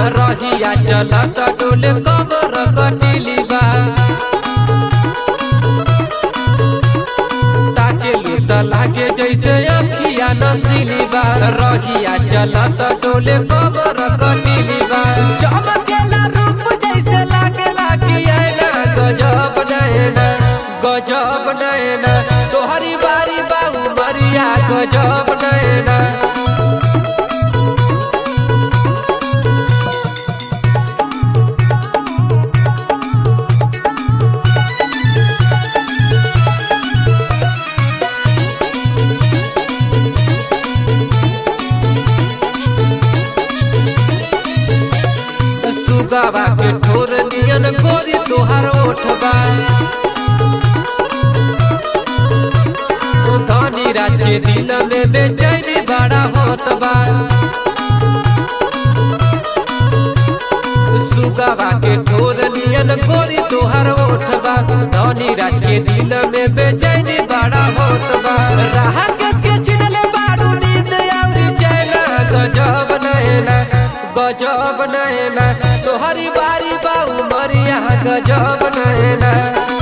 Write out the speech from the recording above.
रहिया चलत डोले कमर कटिली बा ताके लूट लागे जैसे अखिया नसीली बा रहिया चलत डोले कमर कटिली बा चमकेला रूप जैसे लागे गजब नैना गजब नैना तोहरी बारी बाबू मरिया गजब नैना सुगावा के ठोर नियन गोरी तोहार ओठबा धनी राज के दिल में बेचैनी बड़ा होत बा सुगावा के ठोर नियन गोरी तोहार ओठबा धनी राज के दिल में बेचैनी बड़ा होत बा राह के छिनले बारू नींद आउरी चैना गजब नैना गजब नैना तोहरी बारी बाऊ मरिया गजब नैना।